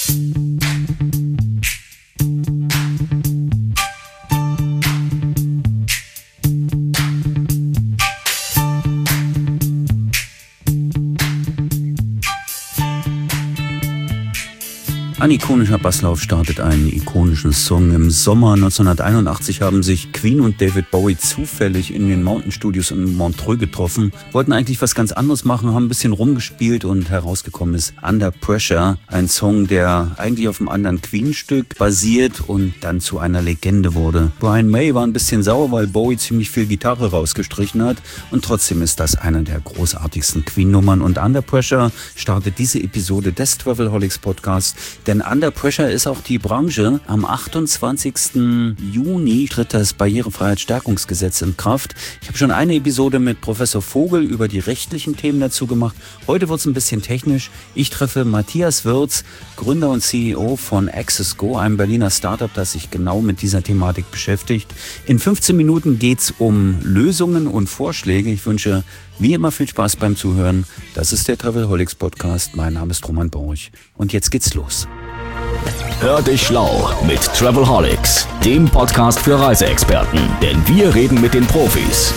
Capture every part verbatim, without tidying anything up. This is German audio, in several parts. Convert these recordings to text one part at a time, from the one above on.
Ein ikonischer Basslauf startet einen ikonischen Song. Im Sommer neunzehnhunderteinundachtzig haben sich Queen und David Bowie zufällig in den Mountain Studios in Montreux getroffen, wollten eigentlich was ganz anderes machen, haben ein bisschen rumgespielt und herausgekommen ist Under Pressure, ein Song, der eigentlich auf einem anderen Queen-Stück basiert und dann zu einer Legende wurde. Brian May war ein bisschen sauer, weil Bowie ziemlich viel Gitarre rausgestrichen hat und trotzdem ist das eine der großartigsten Queen-Nummern und Under Pressure startet diese Episode des Travelholics Podcast. Denn Under Pressure ist auch die Branche. Am achtundzwanzigsten Juni tritt das Barrierefreiheitsstärkungsgesetz in Kraft. Ich habe schon eine Episode mit Professor Vogel über die rechtlichen Themen dazu gemacht. Heute wird es ein bisschen technisch. Ich treffe Matthias Wirz, Gründer und C E O von AccessGo, einem Berliner Startup, das sich genau mit dieser Thematik beschäftigt. In fünfzehn Minuten geht es um Lösungen und Vorschläge. Ich wünsche wie immer viel Spaß beim Zuhören. Das ist der Travelholics Podcast. Mein Name ist Roman Borch. Und jetzt geht's los. Hör dich schlau mit Travelholics, dem Podcast für Reiseexperten. Denn wir reden mit den Profis.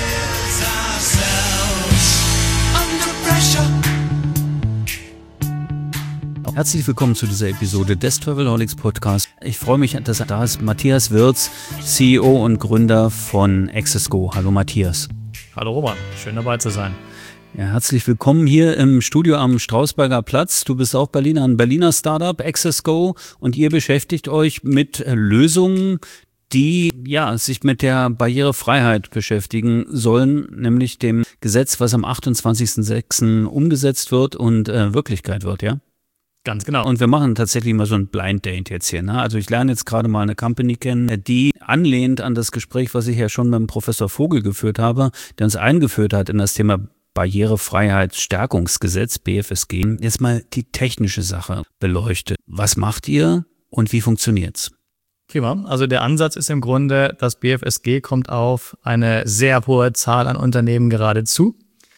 Herzlich willkommen zu dieser Episode des Travelholics Podcast. Ich freue mich, dass er da ist. Matthias Wirz, C E O und Gründer von AccessGo. Hallo Matthias. Hallo Roman, schön dabei zu sein. Ja, herzlich willkommen hier im Studio am Strausberger Platz. Du bist auch Berliner, ein Berliner Startup, AccessGo, und ihr beschäftigt euch mit Lösungen, die ja sich mit der Barrierefreiheit beschäftigen sollen, nämlich dem Gesetz, was am achtundzwanzigsten sechsten umgesetzt wird und äh, Wirklichkeit wird, ja? Ganz genau. Und wir machen tatsächlich mal so ein Blind Date jetzt hier. Ne? Also ich lerne jetzt gerade mal eine Company kennen, die anlehnt an das Gespräch, was ich ja schon mit dem Professor Vogel geführt habe, der uns eingeführt hat in das Thema Barrierefreiheitsstärkungsgesetz, B F S G, jetzt mal die technische Sache beleuchtet. Was macht ihr und wie funktioniert's? Prima. Also der Ansatz ist im Grunde, das B F S G kommt auf eine sehr hohe Zahl an Unternehmen gerade zu.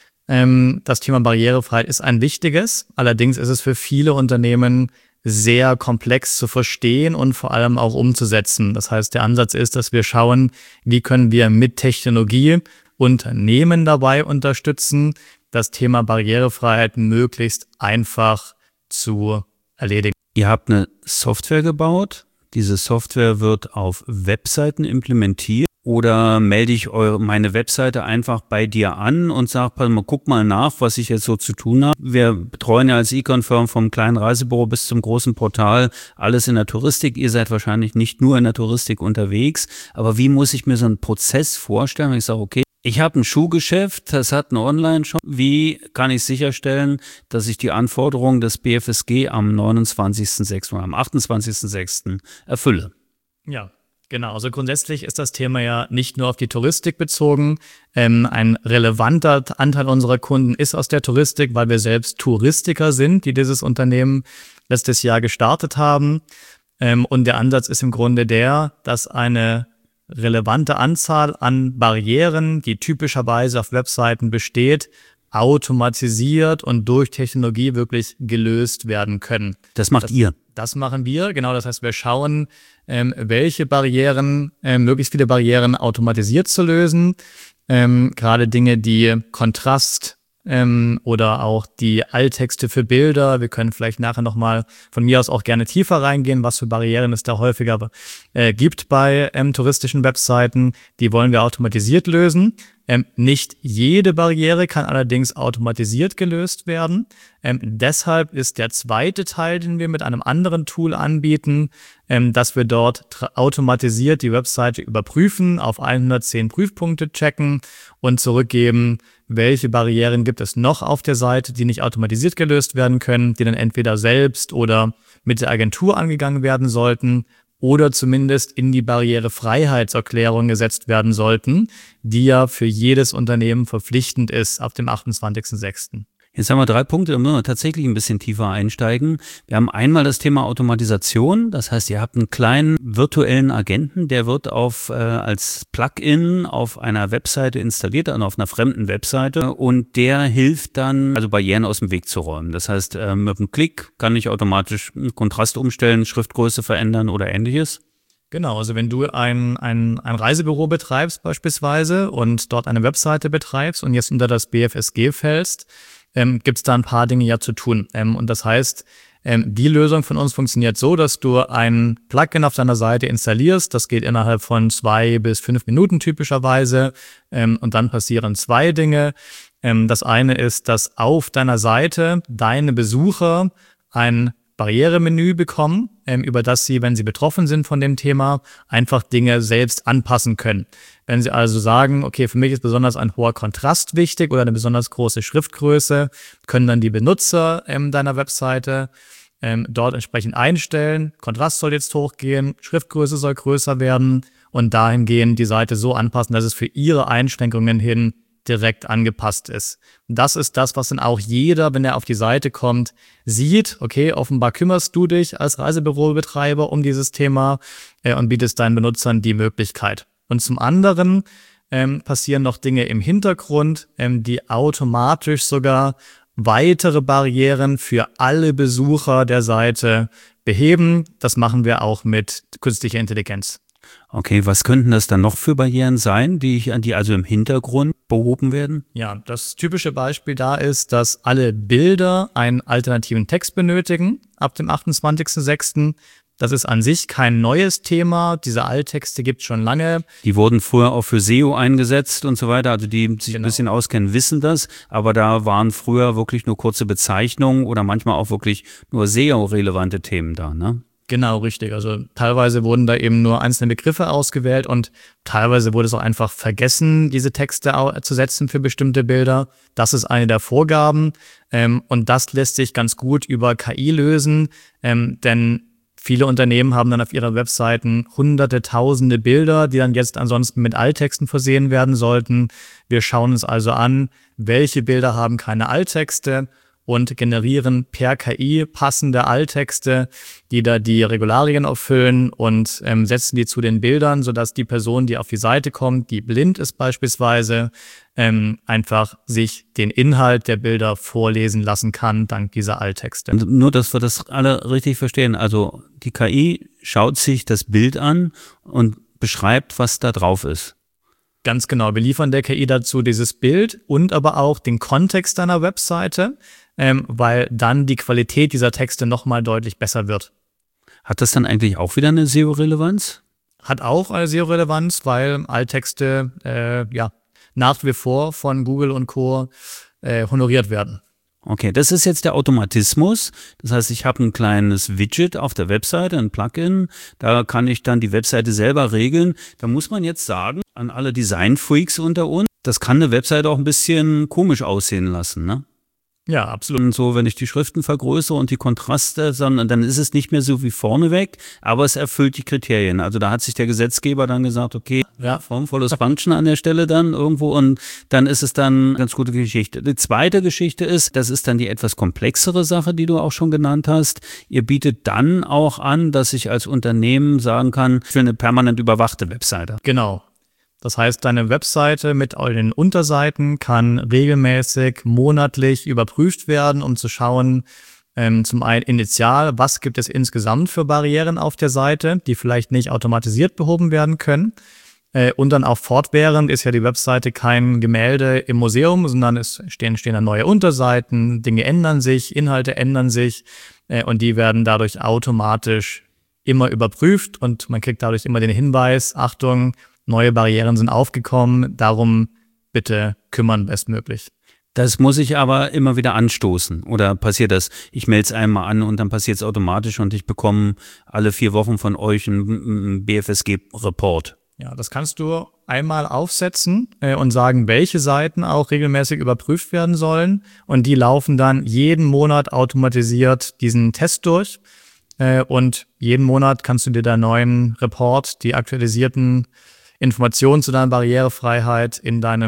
Ähm, das Thema Barrierefreiheit ist ein wichtiges. Allerdings ist es für viele Unternehmen sehr komplex zu verstehen und vor allem auch umzusetzen. Das heißt, der Ansatz ist, dass wir schauen, wie können wir mit Technologie Unternehmen dabei unterstützen, das Thema Barrierefreiheit möglichst einfach zu erledigen. Ihr habt eine Software gebaut. Diese Software wird auf Webseiten implementiert. Oder melde ich eure, meine Webseite einfach bei dir an und sage, mal, guck mal nach, was ich jetzt so zu tun habe. Wir betreuen ja als E-Confirm vom kleinen Reisebüro bis zum großen Portal alles in der Touristik. Ihr seid wahrscheinlich nicht nur in der Touristik unterwegs. Aber wie muss ich mir so einen Prozess vorstellen, wenn ich sage, okay, ich habe ein Schuhgeschäft, das hat einen Online-Shop. Wie kann ich sicherstellen, dass ich die Anforderungen des B F S G am neunundzwanzigsten sechsten oder am achtundzwanzigsten sechsten erfülle? Ja. Genau, also grundsätzlich ist das Thema ja nicht nur auf die Touristik bezogen. Ähm, ein relevanter Anteil unserer Kunden ist aus der Touristik, weil wir selbst Touristiker sind, die dieses Unternehmen letztes Jahr gestartet haben. Ähm, und der Ansatz ist im Grunde der, dass eine relevante Anzahl an Barrieren, die typischerweise auf Webseiten besteht, automatisiert und durch Technologie wirklich gelöst werden können. Das macht das, ihr? Das machen wir, genau. Das heißt, wir schauen, ähm, welche Barrieren, ähm, möglichst viele Barrieren automatisiert zu lösen. Ähm, gerade Dinge, die Kontrast ähm, oder auch die Alttexte für Bilder. Wir können vielleicht nachher nochmal von mir aus auch gerne tiefer reingehen, was für Barrieren es da häufiger äh, gibt bei ähm, touristischen Webseiten. Die wollen wir automatisiert lösen. Ähm, nicht jede Barriere kann allerdings automatisiert gelöst werden. Ähm, deshalb ist der zweite Teil, den wir mit einem anderen Tool anbieten, ähm, dass wir dort tra- automatisiert die Webseite überprüfen, auf hundertzehn Prüfpunkte checken und zurückgeben, welche Barrieren gibt es noch auf der Seite, die nicht automatisiert gelöst werden können, die dann entweder selbst oder mit der Agentur angegangen werden sollten oder zumindest in die Barrierefreiheitserklärung gesetzt werden sollten, die ja für jedes Unternehmen verpflichtend ist ab dem achtundzwanzigsten sechsten Jetzt haben wir drei Punkte, da müssen wir tatsächlich ein bisschen tiefer einsteigen. Wir haben einmal das Thema Automatisation, das heißt, ihr habt einen kleinen virtuellen Agenten, der wird auf äh, als Plugin auf einer Webseite installiert, also auf einer fremden Webseite, und der hilft dann, also Barrieren aus dem Weg zu räumen. Das heißt, äh, mit einem Klick kann ich automatisch Kontrast umstellen, Schriftgröße verändern oder ähnliches. Genau, also wenn du ein, ein, ein Reisebüro betreibst beispielsweise und dort eine Webseite betreibst und jetzt unter das B F S G fällst, ähm, gibt es da ein paar Dinge ja zu tun. Ähm, und das heißt, ähm, die Lösung von uns funktioniert so, dass du ein Plugin auf deiner Seite installierst. Das geht innerhalb von zwei bis fünf Minuten typischerweise. Ähm, und dann passieren zwei Dinge. Ähm, das eine ist, dass auf deiner Seite deine Besucher ein Barrieremenü bekommen, ähm, über das sie, wenn sie betroffen sind von dem Thema, einfach Dinge selbst anpassen können. Wenn sie also sagen, okay, für mich ist besonders ein hoher Kontrast wichtig oder eine besonders große Schriftgröße, können dann die Benutzer ähm, deiner Webseite ähm, dort entsprechend einstellen. Kontrast soll jetzt hochgehen, Schriftgröße soll größer werden und dahingehend die Seite so anpassen, dass es für ihre Einschränkungen hin direkt angepasst ist. Das ist das, was dann auch jeder, wenn er auf die Seite kommt, sieht. Okay, offenbar kümmerst du dich als Reisebürobetreiber um dieses Thema äh, und bietest deinen Benutzern die Möglichkeit. Und zum anderen ähm, passieren noch Dinge im Hintergrund, ähm, die automatisch sogar weitere Barrieren für alle Besucher der Seite beheben. Das machen wir auch mit künstlicher Intelligenz. Okay, was könnten das dann noch für Barrieren sein, die ich, die also im Hintergrund behoben werden? Ja, das typische Beispiel da ist, dass alle Bilder einen alternativen Text benötigen ab dem achtundzwanzigsten sechsten Das ist an sich kein neues Thema. Diese Alttexte gibt es schon lange. Die wurden vorher auch für S E O eingesetzt und so weiter. Also die sich genau. ein bisschen auskennen, wissen das. Aber da waren früher wirklich nur kurze Bezeichnungen oder manchmal auch wirklich nur S E O-relevante Themen da, ne? Genau, richtig. Also teilweise wurden da eben nur einzelne Begriffe ausgewählt und teilweise wurde es auch einfach vergessen, diese Texte zu setzen für bestimmte Bilder. Das ist eine der Vorgaben ähm, und das lässt sich ganz gut über K I lösen, ähm, denn viele Unternehmen haben dann auf ihrer Webseiten hunderte, tausende Bilder, die dann jetzt ansonsten mit Alttexten versehen werden sollten. Wir schauen uns also an, welche Bilder haben keine Alttexte und generieren per K I passende Alttexte, die da die Regularien erfüllen und ähm, setzen die zu den Bildern, sodass die Person, die auf die Seite kommt, die blind ist beispielsweise, ähm, einfach sich den Inhalt der Bilder vorlesen lassen kann, dank dieser Alttexte. Und nur, dass wir das alle richtig verstehen. Also die K I schaut sich das Bild an und beschreibt, was da drauf ist. Ganz genau. Wir liefern der K I dazu dieses Bild und aber auch den Kontext deiner Webseite, ähm, weil dann die Qualität dieser Texte nochmal deutlich besser wird. Hat das dann eigentlich auch wieder eine S E O-Relevanz? Hat auch eine S E O-Relevanz, weil Alttexte äh, ja nach wie vor von Google und Co. Äh, honoriert werden. Okay, das ist jetzt der Automatismus. Das heißt, ich habe ein kleines Widget auf der Webseite, ein Plugin. Da kann ich dann die Webseite selber regeln. Da muss man jetzt sagen, an alle Design-Freaks unter uns, das kann eine Webseite auch ein bisschen komisch aussehen lassen, ne? Ja, absolut. Und so, wenn ich die Schriften vergrößere und die Kontraste, sondern dann ist es nicht mehr so wie vorneweg, aber es erfüllt die Kriterien. Also da hat sich der Gesetzgeber dann gesagt, okay, ja, formvolles Function an der Stelle dann irgendwo und dann ist es dann eine ganz gute Geschichte. Die zweite Geschichte ist, das ist dann die etwas komplexere Sache, die du auch schon genannt hast. Ihr bietet dann auch an, dass ich als Unternehmen sagen kann, für eine permanent überwachte Webseite. Genau. Das heißt, deine Webseite mit all den Unterseiten kann regelmäßig, monatlich überprüft werden, um zu schauen, ähm, zum einen initial, was gibt es insgesamt für Barrieren auf der Seite, die vielleicht nicht automatisiert behoben werden können. Äh, und dann auch fortwährend ist ja die Webseite kein Gemälde im Museum, sondern es stehen, stehen dann neue Unterseiten, Dinge ändern sich, Inhalte ändern sich äh, und die werden dadurch automatisch immer überprüft und man kriegt dadurch immer den Hinweis, Achtung, neue Barrieren sind aufgekommen, darum bitte kümmern bestmöglich. Das muss ich aber immer wieder anstoßen. Oder passiert das? Ich melde es einmal an und dann passiert es automatisch und ich bekomme alle vier Wochen von euch einen B F S G-Report. Ja, das kannst du einmal aufsetzen äh, und sagen, welche Seiten auch regelmäßig überprüft werden sollen. Und die laufen dann jeden Monat automatisiert diesen Test durch. Äh, und jeden Monat kannst du dir deinen neuen Report, die aktualisierten Informationen zu deiner Barrierefreiheit in deinem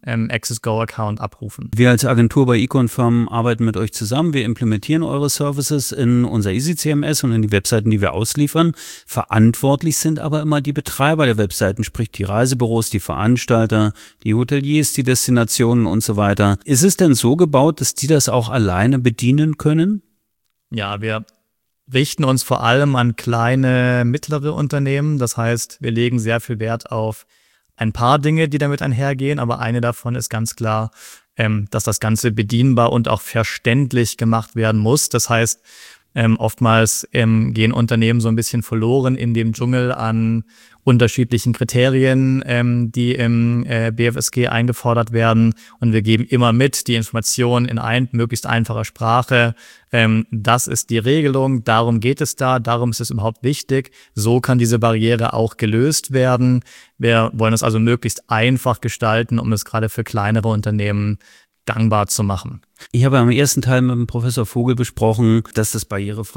ähm, Access Go Account abrufen. Wir als Agentur bei eConfirm arbeiten mit euch zusammen. Wir implementieren eure Services in unser EasyCMS und in die Webseiten, die wir ausliefern. Verantwortlich sind aber immer die Betreiber der Webseiten, sprich die Reisebüros, die Veranstalter, die Hoteliers, die Destinationen und so weiter. Ist es denn so gebaut, dass die das auch alleine bedienen können? Ja, wir richten uns vor allem an kleine, mittlere Unternehmen. Das heißt, wir legen sehr viel Wert auf ein paar Dinge, die damit einhergehen, aber eine davon ist ganz klar, ähm, dass das Ganze bedienbar und auch verständlich gemacht werden muss. Das heißt, ähm, oftmals ähm, gehen Unternehmen so ein bisschen verloren in dem Dschungel an unterschiedlichen Kriterien, ähm, die im äh, B F S G eingefordert werden. Und wir geben immer mit die Informationen in ein, möglichst einfacher Sprache. Ähm, das ist die Regelung, darum geht es da, darum ist es überhaupt wichtig. So kann diese Barriere auch gelöst werden. Wir wollen es also möglichst einfach gestalten, um es gerade für kleinere Unternehmen gangbar zu machen. Ich habe am ersten Teil mit dem Professor Vogel besprochen, dass das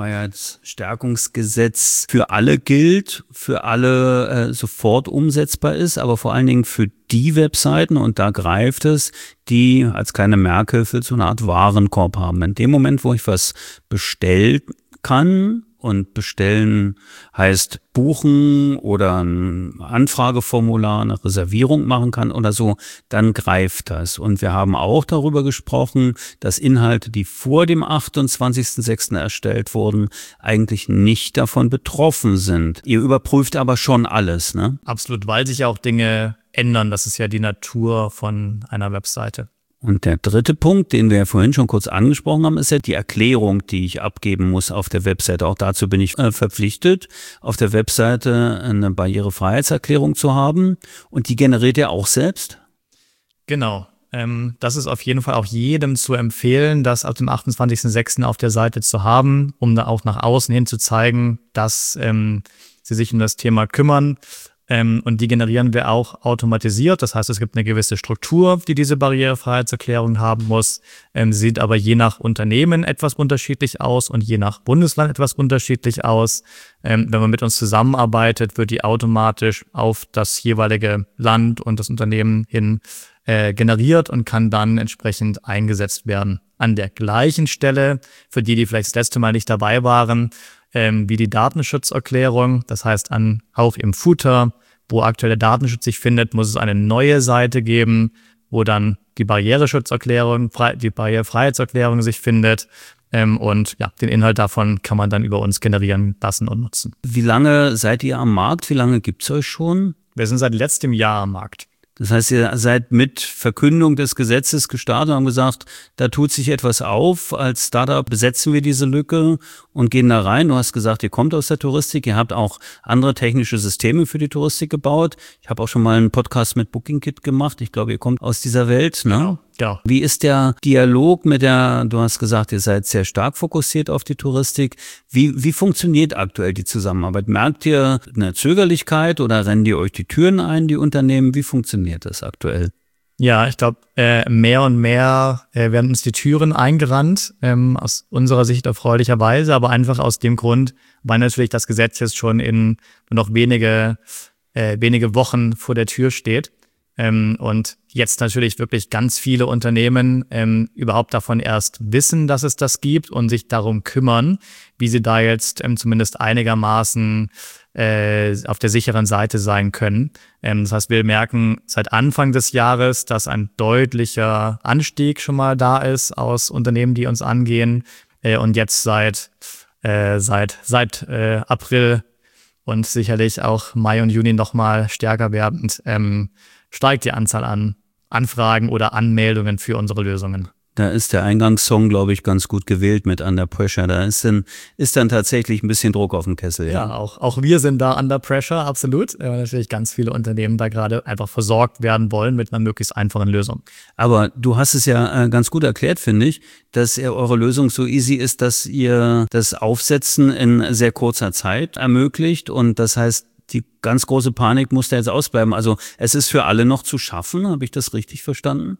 Barrierefreiheitsstärkungsgesetz für alle gilt, für alle äh, sofort umsetzbar ist, aber vor allen Dingen für die Webseiten, und da greift es, die als kleine Merkhilfe so eine Art Warenkorb haben. In dem Moment, wo ich was bestellen kann, und bestellen heißt buchen oder ein Anfrageformular, eine Reservierung machen kann oder so, dann greift das. Und wir haben auch darüber gesprochen, dass Inhalte, die vor dem achtundzwanzigsten sechsten erstellt wurden, eigentlich nicht davon betroffen sind. Ihr überprüft aber schon alles, ne? Absolut, weil sich ja auch Dinge ändern. Das ist ja die Natur von einer Webseite. Und der dritte Punkt, den wir ja vorhin schon kurz angesprochen haben, ist ja die Erklärung, die ich abgeben muss auf der Webseite. Auch dazu bin ich äh, verpflichtet, auf der Webseite eine Barrierefreiheitserklärung zu haben. Und die generiert ihr auch selbst? Genau. Ähm, das ist auf jeden Fall auch jedem zu empfehlen, das ab dem achtundzwanzigsten sechsten auf der Seite zu haben, um da auch nach außen hin zu zeigen, dass ähm, sie sich um das Thema kümmern. Ähm, und die generieren wir auch automatisiert. Das heißt, es gibt eine gewisse Struktur, die diese Barrierefreiheitserklärung haben muss. Ähm, sieht aber je nach Unternehmen etwas unterschiedlich aus und je nach Bundesland etwas unterschiedlich aus. Ähm, wenn man mit uns zusammenarbeitet, wird die automatisch auf das jeweilige Land und das Unternehmen hin äh, generiert und kann dann entsprechend eingesetzt werden. An der gleichen Stelle, für die, die vielleicht das letzte Mal nicht dabei waren, Ähm, wie die Datenschutzerklärung. Das heißt, an auch im Footer, wo aktuell der Datenschutz sich findet, muss es eine neue Seite geben, wo dann die Barriereschutzerklärung, die Barrierefreiheitserklärung sich findet. Ähm, und ja, den Inhalt davon kann man dann über uns generieren lassen und nutzen. Wie lange seid ihr am Markt? Wie lange gibt's euch schon? Wir sind seit letztem Jahr am Markt. Das heißt, ihr seid mit Verkündung des Gesetzes gestartet und haben gesagt, da tut sich etwas auf. Als Startup besetzen wir diese Lücke und gehen da rein. Du hast gesagt, ihr kommt aus der Touristik. Ihr habt auch andere technische Systeme für die Touristik gebaut. Ich habe auch schon mal einen Podcast mit BookingKit gemacht. Ich glaube, ihr kommt aus dieser Welt, ne? Genau. Ja. Wie ist der Dialog mit der, du hast gesagt, ihr seid sehr stark fokussiert auf die Touristik. Wie, wie funktioniert aktuell die Zusammenarbeit? Merkt ihr eine Zögerlichkeit oder rennen die euch die Türen ein, die Unternehmen? Wie funktioniert das aktuell? Ja, ich glaube, äh, mehr und mehr äh, werden uns die Türen eingerannt, ähm, aus unserer Sicht erfreulicherweise, aber einfach aus dem Grund, weil natürlich das Gesetz jetzt schon in nur noch wenige, äh, wenige Wochen vor der Tür steht. Ähm, und jetzt natürlich wirklich ganz viele Unternehmen ähm, überhaupt davon erst wissen, dass es das gibt und sich darum kümmern, wie sie da jetzt ähm, zumindest einigermaßen äh, auf der sicheren Seite sein können. Ähm, das heißt, wir merken seit Anfang des Jahres, dass ein deutlicher Anstieg schon mal da ist aus Unternehmen, die uns angehen. Äh, und jetzt seit, äh, seit, seit äh, April und sicherlich auch Mai und Juni nochmal stärker werdend, ähm, steigt die Anzahl an Anfragen oder Anmeldungen für unsere Lösungen. Da ist der Eingangssong, glaube ich, ganz gut gewählt mit Under Pressure. Da ist dann, ist dann tatsächlich ein bisschen Druck auf dem Kessel. Ja, ja auch, auch wir sind da under pressure, absolut. Weil natürlich ganz viele Unternehmen da gerade einfach versorgt werden wollen mit einer möglichst einfachen Lösung. Aber du hast es ja äh, ganz gut erklärt, finde ich, dass äh, eure Lösung so easy ist, dass ihr das Aufsetzen in sehr kurzer Zeit ermöglicht. Und das heißt, die ganz große Panik muss da jetzt ausbleiben. Also es ist für alle noch zu schaffen. Habe ich das richtig verstanden?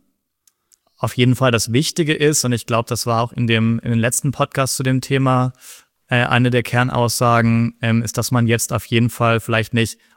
Auf jeden Fall das Wichtige ist, und ich glaube, das war auch in dem in dem letzten Podcast zu dem Thema äh, eine der Kernaussagen, ähm, ist, dass man jetzt auf jeden Fall vielleicht nicht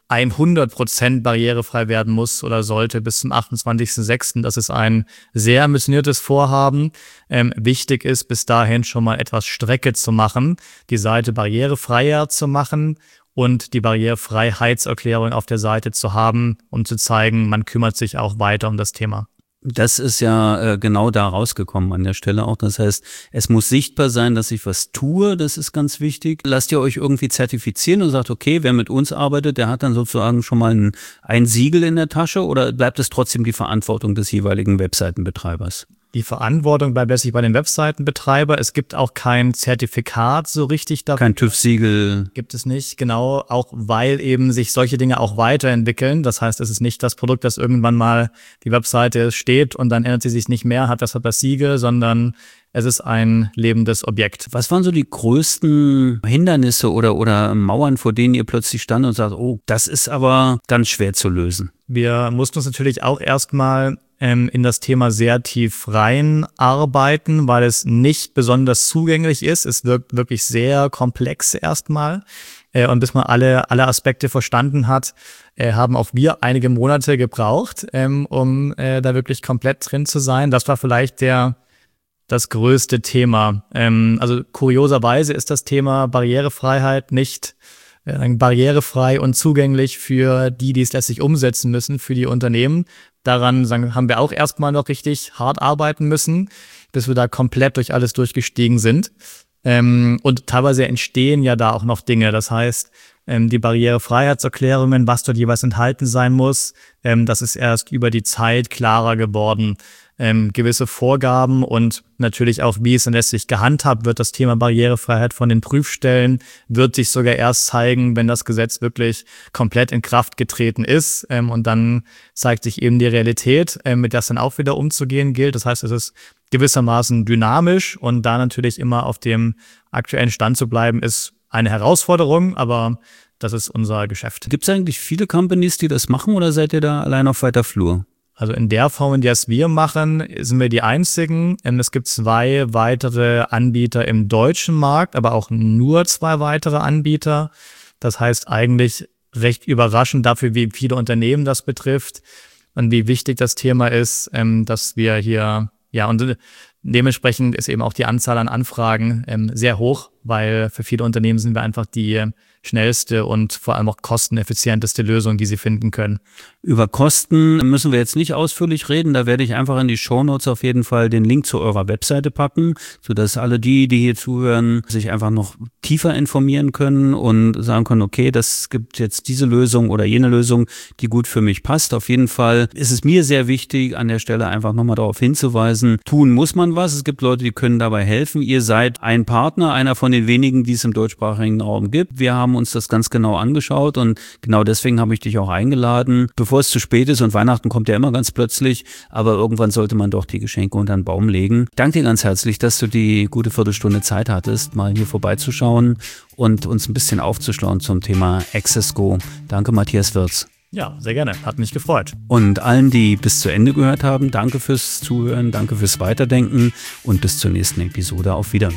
hundert Prozent barrierefrei werden muss oder sollte bis zum achtundzwanzigsten sechsten Das ist ein sehr ambitioniertes Vorhaben. Ähm, wichtig ist, bis dahin schon mal etwas Strecke zu machen, die Seite barrierefreier zu machen und die Barrierefreiheitserklärung auf der Seite zu haben, um zu zeigen, man kümmert sich auch weiter um das Thema. Das ist ja äh, genau da rausgekommen an der Stelle auch. Das heißt, es muss sichtbar sein, dass ich was tue. Das ist ganz wichtig. Lasst ihr euch irgendwie zertifizieren und sagt, okay, wer mit uns arbeitet, der hat dann sozusagen schon mal ein, ein Siegel in der Tasche, oder bleibt es trotzdem die Verantwortung des jeweiligen Webseitenbetreibers? Die Verantwortung bleibt letztlich bei dem Webseitenbetreiber. Es gibt auch kein Zertifikat so richtig dafür. Kein TÜV-Siegel. Gibt es nicht, genau, auch weil eben sich solche Dinge auch weiterentwickeln. Das heißt, es ist nicht das Produkt, das irgendwann mal die Webseite steht und dann ändert sie sich nicht mehr, hat das das Siegel, sondern es ist ein lebendes Objekt. Was waren so die größten Hindernisse oder, oder Mauern, vor denen ihr plötzlich stand und sagt, oh, das ist aber ganz schwer zu lösen? Wir mussten uns natürlich auch erstmal ähm, in das Thema sehr tief reinarbeiten, weil es nicht besonders zugänglich ist. Es wirkt wirklich sehr komplex erstmal. Äh, und bis man alle, alle Aspekte verstanden hat, äh, haben auch wir einige Monate gebraucht, ähm, um äh, da wirklich komplett drin zu sein. Das war vielleicht der das größte Thema. Ähm, also kurioserweise ist das Thema Barrierefreiheit nicht äh, barrierefrei und zugänglich für die, die es letztlich umsetzen müssen, für die Unternehmen. Daran sagen, haben wir auch erstmal noch richtig hart arbeiten müssen, bis wir da komplett durch alles durchgestiegen sind. Ähm, und teilweise entstehen ja da auch noch Dinge. Das heißt, ähm, die Barrierefreiheitserklärungen, was dort jeweils enthalten sein muss, ähm, das ist erst über die Zeit klarer geworden. Ähm, gewisse Vorgaben und natürlich auch, wie es dann letztlich gehandhabt wird, das Thema Barrierefreiheit von den Prüfstellen, wird sich sogar erst zeigen, wenn das Gesetz wirklich komplett in Kraft getreten ist. Ähm, und dann zeigt sich eben die Realität, ähm, mit der es dann auch wieder umzugehen gilt. Das heißt, es ist gewissermaßen dynamisch und da natürlich immer auf dem aktuellen Stand zu bleiben, ist eine Herausforderung, aber das ist unser Geschäft. Gibt es eigentlich viele Companies, die das machen, oder seid ihr da allein auf weiter Flur? Also in der Form, in der es wir machen, sind wir die einzigen. Es gibt zwei weitere Anbieter im deutschen Markt, aber auch nur zwei weitere Anbieter. Das heißt eigentlich recht überraschend dafür, wie viele Unternehmen das betrifft und wie wichtig das Thema ist, dass wir hier, ja, und dementsprechend ist eben auch die Anzahl an Anfragen sehr hoch, weil für viele Unternehmen sind wir einfach die schnellste und vor allem auch kosteneffizienteste Lösung, die sie finden können. Über Kosten müssen wir jetzt nicht ausführlich reden. Da werde ich einfach in die Shownotes auf jeden Fall den Link zu eurer Webseite packen, sodass alle die, die hier zuhören, sich einfach noch tiefer informieren können und sagen können, okay, das gibt jetzt diese Lösung oder jene Lösung, die gut für mich passt. Auf jeden Fall ist es mir sehr wichtig, an der Stelle einfach nochmal darauf hinzuweisen, tun muss man was. Es gibt Leute, die können dabei helfen. Ihr seid ein Partner, einer von den wenigen, die es im deutschsprachigen Raum gibt. Wir haben uns das ganz genau angeschaut und genau deswegen habe ich dich auch eingeladen, bevor es zu spät ist, und Weihnachten kommt ja immer ganz plötzlich, aber irgendwann sollte man doch die Geschenke unter den Baum legen. Danke dir ganz herzlich, dass du die gute Viertelstunde Zeit hattest, mal hier vorbeizuschauen und uns ein bisschen aufzuschlauen zum Thema Access-Go. Danke, Matthias Wirz. Ja, sehr gerne. Hat mich gefreut. Und allen, die bis zu Ende gehört haben, danke fürs Zuhören, danke fürs Weiterdenken und bis zur nächsten Episode. Auf Wiedersehen.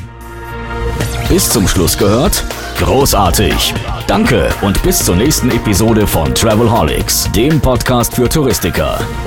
Bis zum Schluss gehört? Großartig! Danke und bis zur nächsten Episode von Travelholics, dem Podcast für Touristiker.